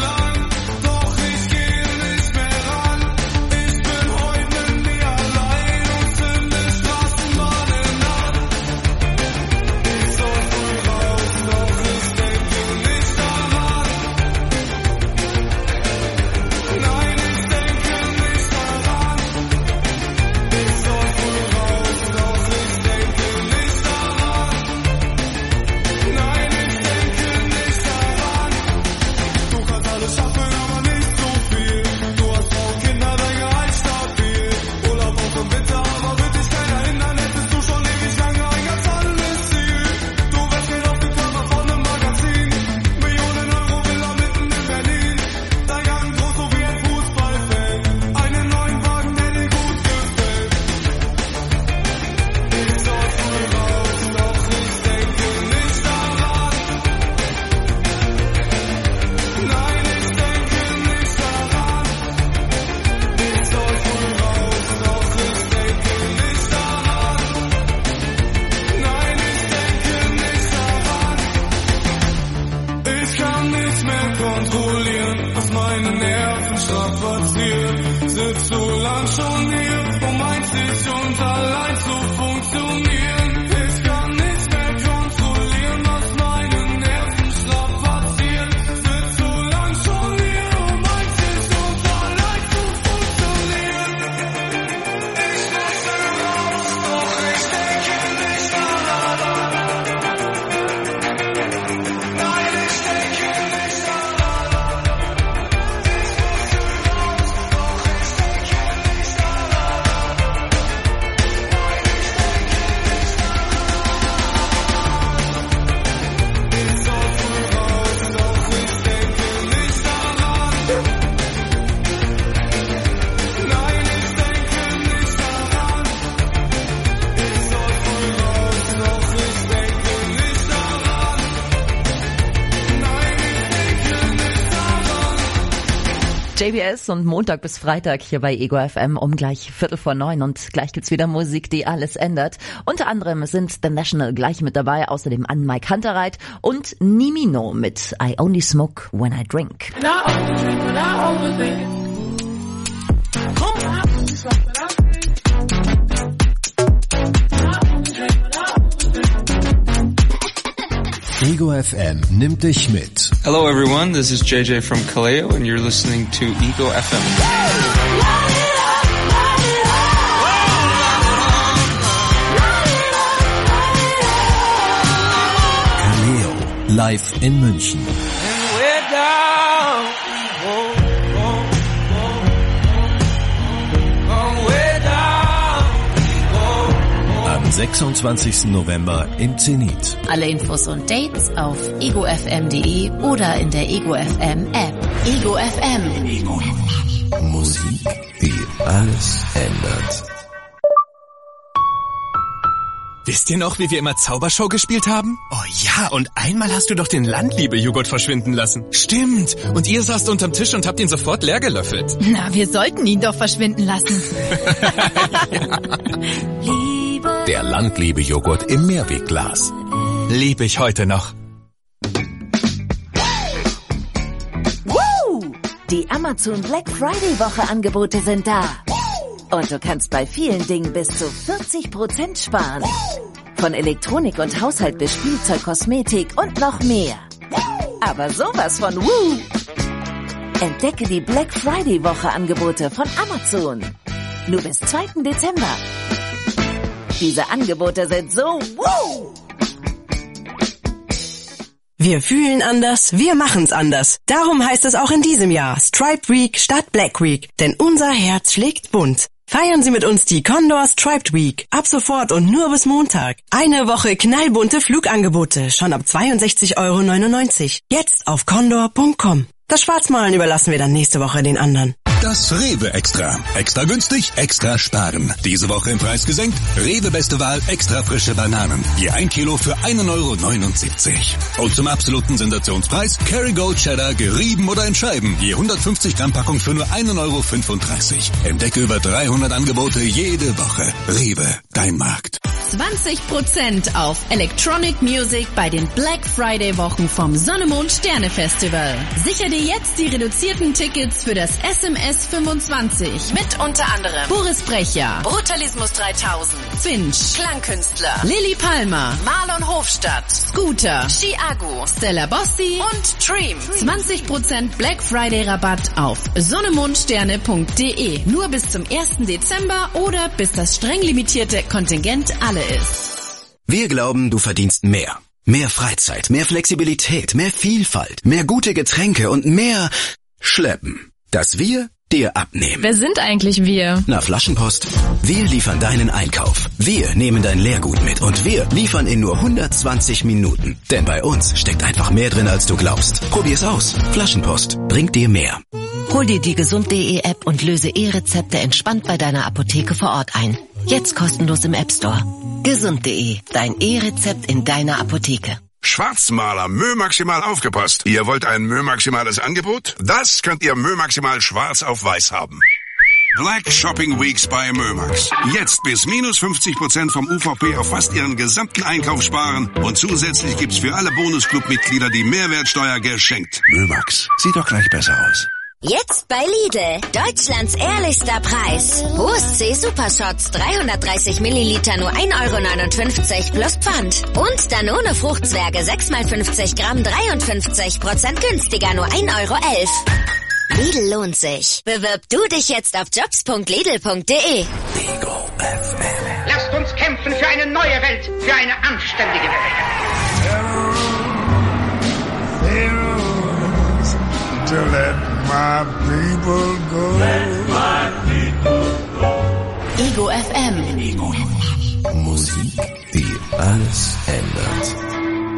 S20: kontrollieren, was meine Nerven strapaziert. Sitz so lang schon hier, um einzig und allein zu funktionieren. Ich kann nicht mehr kontrollieren, was meine Nerven strapaziert. Sitz so lang schon hier, um einzig und allein zu funktionieren. Ich möchte raus, doch ich denke nicht daran. Nein, ich denke nicht daran. Ich möchte raus, doch ich denke nicht daran. Nein, ich denke nicht daran. Ich soll früh raus, doch ich denke nicht daran. Nein, ich denke nicht daran. Ich soll früh raus, doch ich denke nicht daran. Nein, ich denke nicht daran.
S2: JBS und Montag bis Freitag hier bei Ego FM um gleich 8:45 und gleich gibt's wieder Musik, die alles ändert. Unter anderem sind The National gleich mit dabei, außerdem an Mike Hunterreit und Nimino mit I Only Smoke When I Drink.
S3: Ego FM nimmt dich mit.
S21: Hello everyone, this is JJ from Kaleo and you're listening to Ego FM.
S3: Kaleo, live in München. Am 26. November im Zenit.
S22: Alle Infos und Dates auf egofm.de oder in der Ego FM App. Ego FM.
S3: Ego. Musik, die alles ändert.
S23: Wisst ihr noch, wie wir immer Zaubershow gespielt haben? Oh ja, und einmal hast du doch den Landliebe-Joghurt verschwinden lassen. Stimmt. Und ihr saßt unterm Tisch und habt ihn sofort leer gelöffelt.
S24: Na, wir sollten ihn doch verschwinden lassen.
S3: Der Landliebe-Joghurt im Mehrwegglas.
S23: Liebe ich heute noch.
S25: Woo! Die Amazon Black Friday Woche Angebote sind da. Und du kannst bei vielen Dingen bis zu 40% sparen. Von Elektronik und Haushalt bis Spielzeug, Kosmetik und noch mehr. Aber sowas von Woo! Entdecke die Black Friday Woche Angebote von Amazon. Nur bis 2. Dezember. Diese Angebote sind so Woo!
S26: Wir fühlen anders, wir machen's anders. Darum heißt es auch in diesem Jahr Stripe Week statt Black Week. Denn unser Herz schlägt bunt. Feiern Sie mit uns die Condor Striped Week. Ab sofort und nur bis Montag. Eine Woche knallbunte Flugangebote. Schon ab 62,99 €. Jetzt auf condor.com. Das Schwarzmalen überlassen wir dann nächste Woche den anderen.
S27: Das Rewe Extra. Extra günstig, extra sparen. Diese Woche im Preis gesenkt. Rewe Beste Wahl, extra frische Bananen. Je 1 Kilo für 1,79 €. Und zum absoluten Sensationspreis Kerrygold Cheddar, gerieben oder in Scheiben. Je 150 Gramm Packung für nur 1,35 €. Entdecke über 300 Angebote jede Woche. Rewe, dein Markt.
S24: 20% auf Electronic Music bei den Black Friday Wochen vom Sonne-Mond Sterne Festival. Sichere dir jetzt die reduzierten Tickets für das SMS 25 mit unter anderem Boris Brecher, Brutalismus 3000, Finch, Klangkünstler, Lilly Palmer, Marlon Hofstadt, Scooter, Chiago, Stella Bossi und Dream. 20% Black Friday Rabatt auf sonnemondsterne.de. Nur bis zum 1. Dezember oder bis das streng limitierte Kontingent alle ist.
S1: Wir glauben, du verdienst mehr. Mehr Freizeit, mehr Flexibilität, mehr Vielfalt, mehr gute Getränke und mehr Schleppen. Das wir dir abnehmen.
S24: Wer sind eigentlich wir?
S1: Na, Flaschenpost. Wir liefern deinen Einkauf. Wir nehmen dein Leergut mit und wir liefern in nur 120 Minuten. Denn bei uns steckt einfach mehr drin, als du glaubst. Probier's aus. Flaschenpost bringt dir mehr.
S22: Hol dir die Gesund.de App und löse E-Rezepte entspannt bei deiner Apotheke vor Ort ein. Jetzt kostenlos im App Store. Gesund.de, dein E-Rezept in deiner Apotheke.
S28: Schwarzmaler Mö Maximal aufgepasst. Ihr wollt ein Mö Maximales Angebot? Das könnt ihr Mö Maximal schwarz auf weiß haben. Black Shopping Weeks bei Mömax. Jetzt bis minus 50% vom UVP auf fast Ihren gesamten Einkauf sparen. Und zusätzlich gibt's für alle Bonusclub-Mitglieder die Mehrwertsteuer geschenkt.
S27: Mömax, sieht doch gleich besser aus.
S4: Jetzt bei Lidl, Deutschlands ehrlichster Preis. USC Supershots 330 Milliliter nur 1,59 € plus Pfand. Und Danone Fruchtzwerge 6x50 Gramm 53% günstiger, nur 1,11 €. Lidl lohnt sich. Bewirb du dich jetzt auf jobs.lidl.de.
S5: Lasst uns kämpfen für eine neue Welt, für eine anständige Welt.
S18: To let my people go. Let my people go.
S24: Ego FM.
S3: Ego FM. Musik, die alles ändert.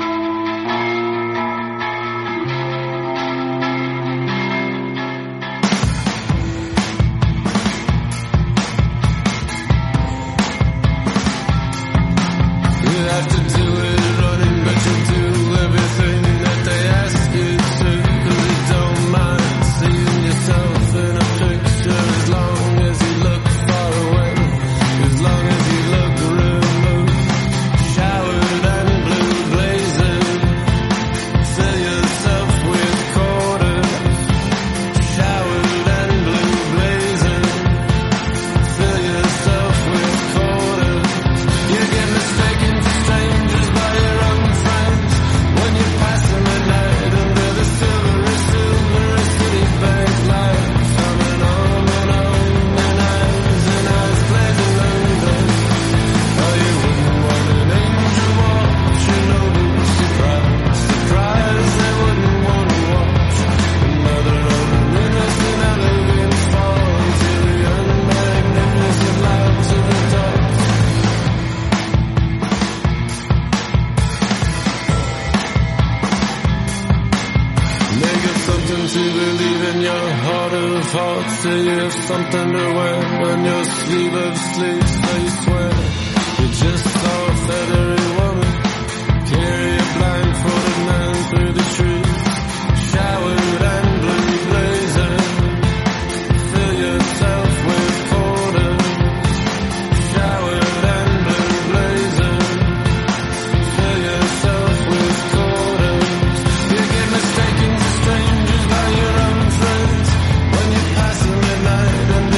S20: Something to wear when your sleeve of sleeves, so you swear you're just a feathery woman. Carry a blindfolded man through the trees, showered and blue blazing. Fill yourself with quarters, showered and blue blazing. Fill yourself with quarters. You get mistaken for strangers by your own friends when you pass them at night.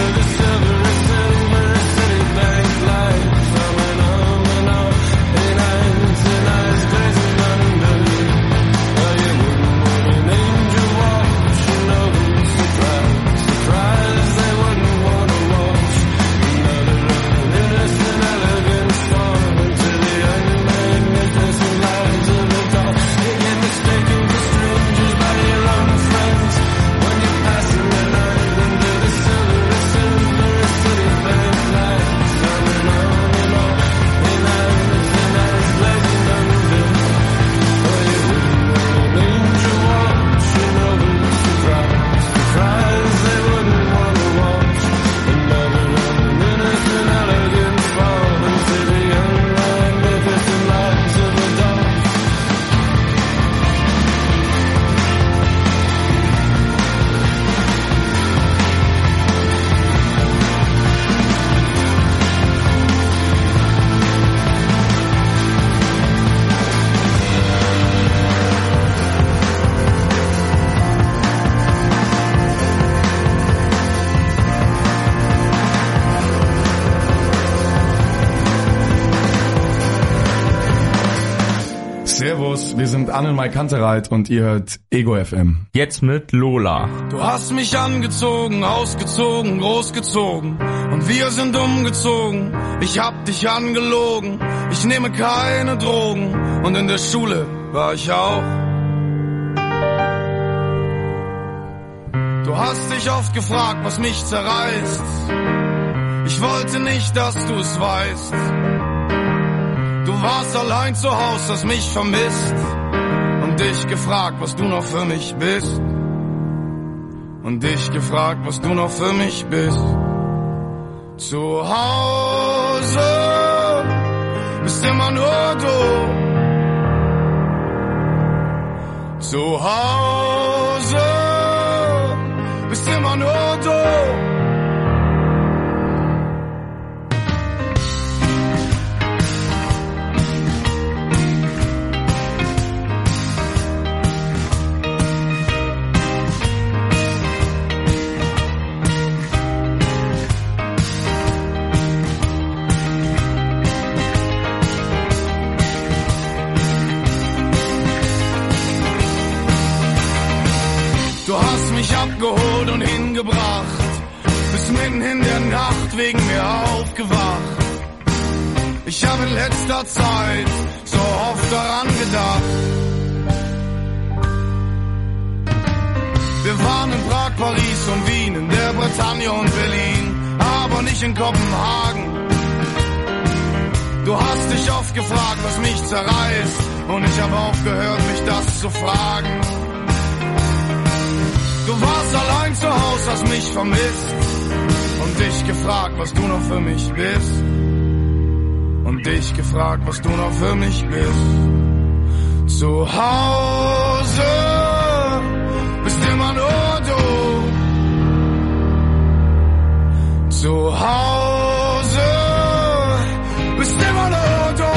S6: Servus, wir sind Anne und Mike Kantereit und ihr hört Ego FM.
S8: Jetzt mit Lola.
S20: Du hast mich angezogen, ausgezogen, großgezogen und wir sind umgezogen. Ich hab dich angelogen, ich nehme keine Drogen und in der Schule war ich auch. Du hast dich oft gefragt, was mich zerreißt. Ich wollte nicht, dass du es weißt. Du warst allein zu Haus, hast mich vermisst und dich gefragt, was du noch für mich bist. Und dich gefragt, was du noch für mich bist. Zu Hause bist immer nur du. Zu Hause bist immer nur du. Du hast mich abgeholt und hingebracht, bist mitten in der Nacht wegen mir aufgewacht. Ich habe in letzter Zeit so oft daran gedacht. Wir waren in Prag, Paris und Wien, in der Bretagne und Berlin, aber nicht in Kopenhagen. Du hast dich oft gefragt, was mich zerreißt, und ich habe auch gehört, mich das zu fragen. Du warst allein zu Hause, hast mich vermisst und dich gefragt, was du noch für mich bist. Und dich gefragt, was du noch für mich bist. Zu Hause bist immer nur du. Zu Hause bist immer nur du.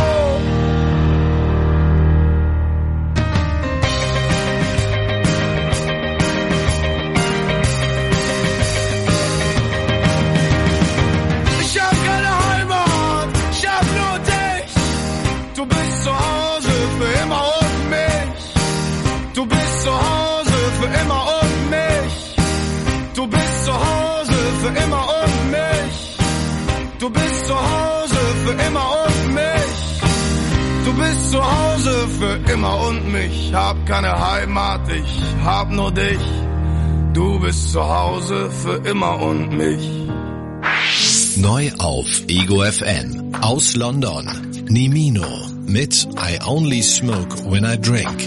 S20: Ich hab keine Heimat, ich hab nur dich. Du bist zu Hause für immer und mich. Du bist zu Hause für immer und mich. Du bist zu Hause für immer und mich. Du bist zu Hause für immer und mich. Du bist zu Hause für immer und mich. Hab keine Heimat, ich hab nur dich. Du bist zu Hause für immer und mich.
S3: Neu auf Ego FM aus London. Nimino mit I Only Smoke When I Drink.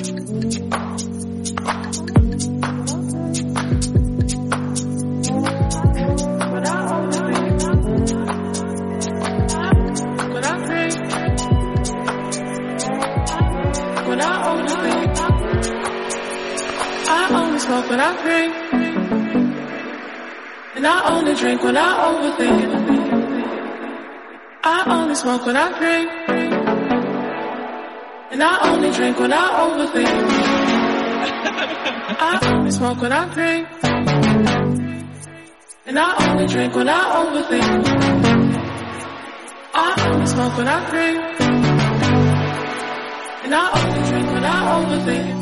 S8: Smoke when I drink, and I only drink when I overthink. I only smoke when I drink, and I only drink when I overthink. I only smoke when I drink, and I only drink when I overthink. I only smoke when I drink, and I only drink when I overthink.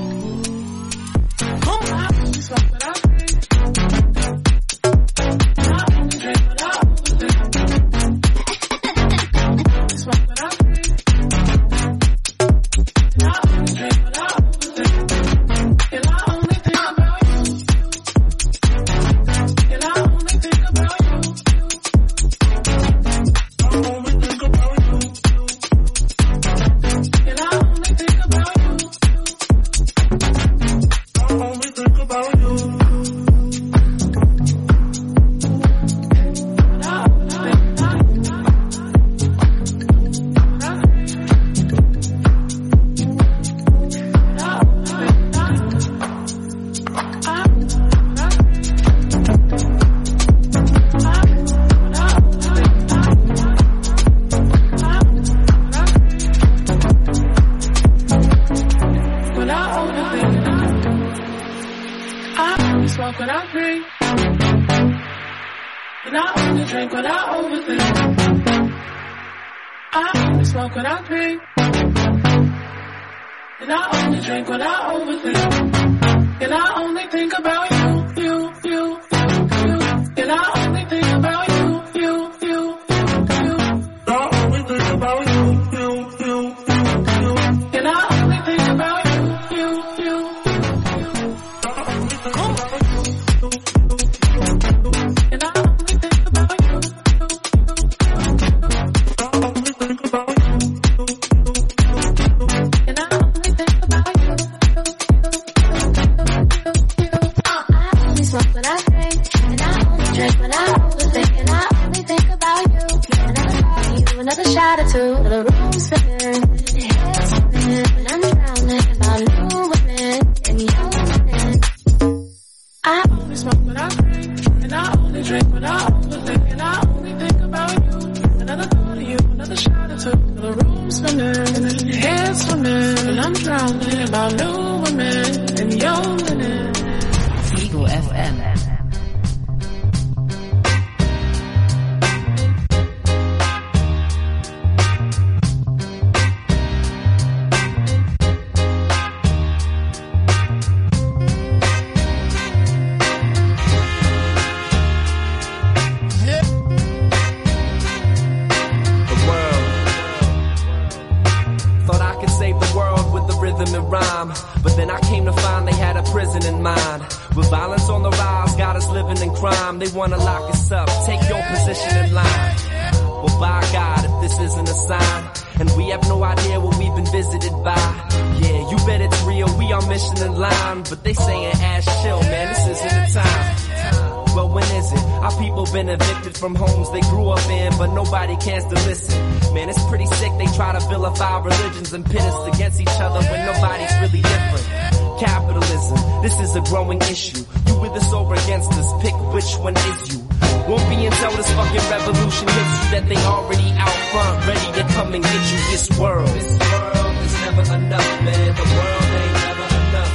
S9: design, they had a prison in mind. With violence on the rise, got us living in crime. They wanna lock us up, take your position in line. Well, by God, if this isn't a sign, and we have no idea what we've been visited by. Yeah, you bet it's real, we on mission in line. But they saying ass chill, man, this isn't the time. Well, when is it? Our people been evicted from homes they grew up in, but nobody cares to listen. Man, it's pretty sick, they try to vilify religions and pit us against each other when nobody's really different. Capitalism, this is a growing issue. You with us or against us, pick which one is you. Won't be until this fucking revolution hits you that they already out front, ready to come and get you. This world is never enough, man. The world ain't never enough.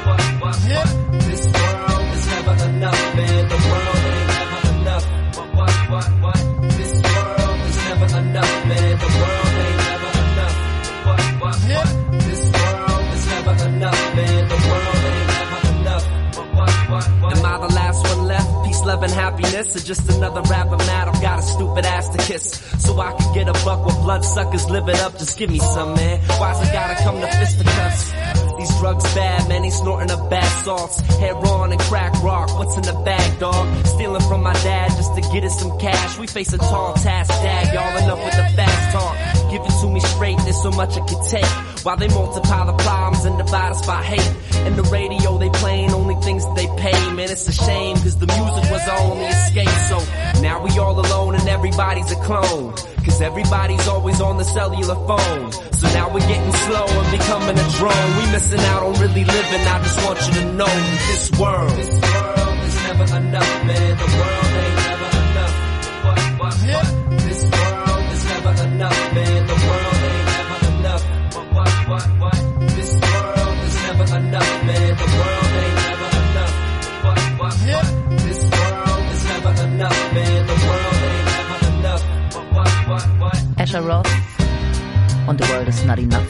S9: What? This world is never enough, man. The world ain't never enough. What? This world is never enough, man. The world ain't never enough. What? This world is never enough, man. The world ain't never enough. What? Am I the last one left? Peace, love, and happiness, or just another rapper mad I've got a stupid ass to kiss, so I can get a buck with bloodsuckers live it up. Just give me some, man. Why's it gotta come to fisticuffs? These drugs bad, man, they snorting up bath salts, heroin and crack rock. What's in the bag, dog? Stealing from my dad just to get us some cash. We face a tall task, dad, y'all enough with the fast talk. Give it to me straight, there's so much I could take, while they multiply the problems and divide us by hate. And the radio, they playing only things that they pay. Man, it's a shame, cause the music was our only escape. So now we all alone and everybody's a clone, cause everybody's always on the cellular phone. So now we're getting slow and becoming a drone. We missing out on really living. I just want you to know that this world is never enough, man. The world ain't never enough. What? This world is never enough, man. The world ain't never enough. What? This world is never enough, man. The world ain't never enough. What? This world is never enough, man. The world ain't never enough. What?
S2: Asher Roth und The World is Not Enough.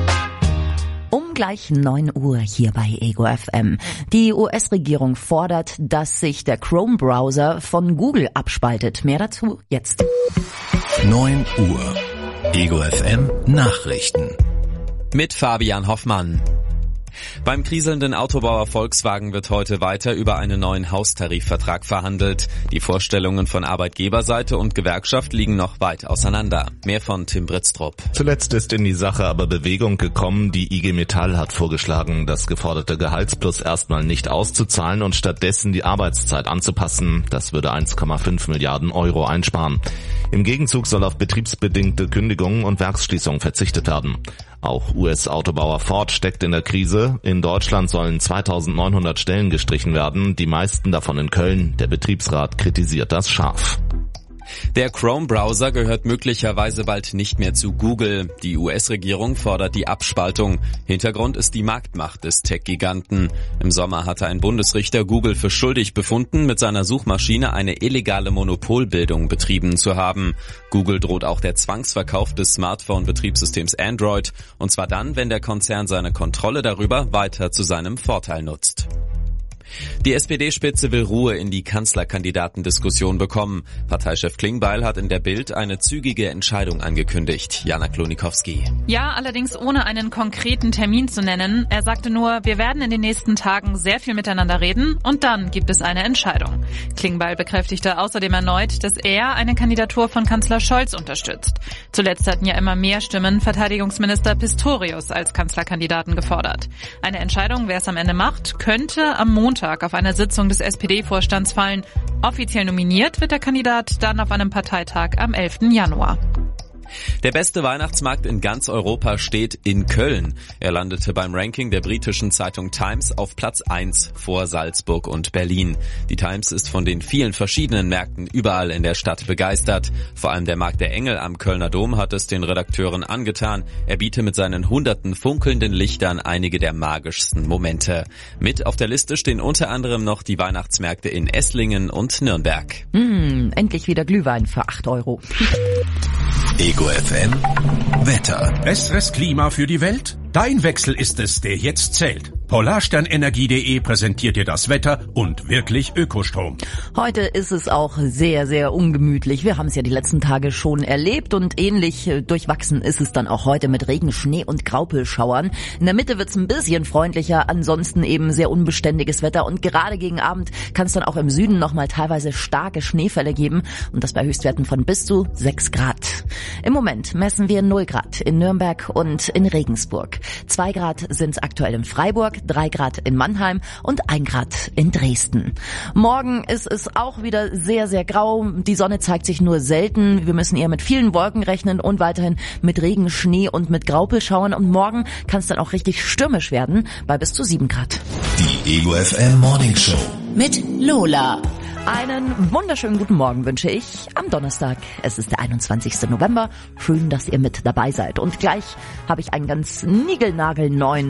S2: Gleich 9 Uhr hier bei Ego FM. Die US-Regierung fordert, dass sich der Chrome-Browser von Google abspaltet. Mehr dazu jetzt.
S3: 9 Uhr. Ego FM Nachrichten.
S10: Mit Fabian Hoffmann. Beim kriselnden Autobauer Volkswagen wird heute weiter über einen neuen Haustarifvertrag verhandelt. Die Vorstellungen von Arbeitgeberseite und Gewerkschaft liegen noch weit auseinander. Mehr von Tim Britztrup.
S11: Zuletzt ist in die Sache aber Bewegung gekommen. Die IG Metall hat vorgeschlagen, das geforderte Gehaltsplus erstmal nicht auszuzahlen und stattdessen die Arbeitszeit anzupassen. Das würde 1,5 Milliarden Euro einsparen. Im Gegenzug soll auf betriebsbedingte Kündigungen und Werksschließungen verzichtet werden. Auch US-Autobauer Ford steckt in der Krise. In Deutschland sollen 2900 Stellen gestrichen werden, die meisten davon in Köln. Der Betriebsrat kritisiert das scharf.
S10: Der Chrome-Browser gehört möglicherweise bald nicht mehr zu Google. Die US-Regierung fordert die Abspaltung. Hintergrund ist die Marktmacht des Tech-Giganten. Im Sommer hatte ein Bundesrichter Google für schuldig befunden, mit seiner Suchmaschine eine illegale Monopolbildung betrieben zu haben. Google droht auch der Zwangsverkauf des Smartphone-Betriebssystems Android. Und zwar dann, wenn der Konzern seine Kontrolle darüber weiter zu seinem Vorteil nutzt. Die SPD-Spitze will Ruhe in die Kanzlerkandidatendiskussion bekommen. Parteichef Klingbeil hat in der Bild eine zügige Entscheidung angekündigt. Jana Klonikowski.
S12: Ja, allerdings ohne einen konkreten Termin zu nennen. Er sagte nur, wir werden in den nächsten Tagen sehr viel miteinander reden und dann gibt es eine Entscheidung. Klingbeil bekräftigte außerdem erneut, dass er eine Kandidatur von Kanzler Scholz unterstützt. Zuletzt hatten ja immer mehr Stimmen Verteidigungsminister Pistorius als Kanzlerkandidaten gefordert. Eine Entscheidung, wer es am Ende macht, könnte am Montag auf einer Sitzung des SPD-Vorstands fallen. Offiziell nominiert wird der Kandidat dann auf einem Parteitag am 11. Januar.
S10: Der beste Weihnachtsmarkt in ganz Europa steht in Köln. Er landete beim Ranking der britischen Zeitung Times auf Platz 1 vor Salzburg und Berlin. Die Times ist von den vielen verschiedenen Märkten überall in der Stadt begeistert. Vor allem der Markt der Engel am Kölner Dom hat es den Redakteuren angetan. Er biete mit seinen hunderten funkelnden Lichtern einige der magischsten Momente. Mit auf der Liste stehen unter anderem noch die Weihnachtsmärkte in Esslingen und Nürnberg.
S2: Endlich wieder Glühwein für 8 Euro.
S3: Ego FM Wetter.
S13: Besseres Klima für die Welt? Dein Wechsel ist es, der jetzt zählt.
S7: Polarsternenergie.de präsentiert dir das Wetter und wirklich Ökostrom.
S2: Heute ist es auch sehr, sehr ungemütlich. Wir haben es ja die letzten Tage schon erlebt und ähnlich durchwachsen ist es dann auch heute mit Regen, Schnee und Graupelschauern. In der Mitte wird es ein bisschen freundlicher, ansonsten eben sehr unbeständiges Wetter und gerade gegen Abend kann es dann auch im Süden nochmal teilweise starke Schneefälle geben und das bei Höchstwerten von bis zu 6 Grad. Im Moment messen wir 0 Grad in Nürnberg und in Regensburg. 2 Grad sind es aktuell in Freiburg, 3 Grad in Mannheim und 1 Grad in Dresden. Morgen ist es auch wieder sehr, sehr grau. Die Sonne zeigt sich nur selten. Wir müssen eher mit vielen Wolken rechnen und weiterhin mit Regen, Schnee und mit Graupelschauern. Und morgen kann es dann auch richtig stürmisch werden bei bis zu 7 Grad.
S3: Die Ego FM Morning Show
S24: mit Lola.
S2: Einen wunderschönen guten Morgen wünsche ich am Donnerstag. Es ist der 21. November. Schön, dass ihr mit dabei seid. Und gleich habe ich einen ganz niegelnagelneuen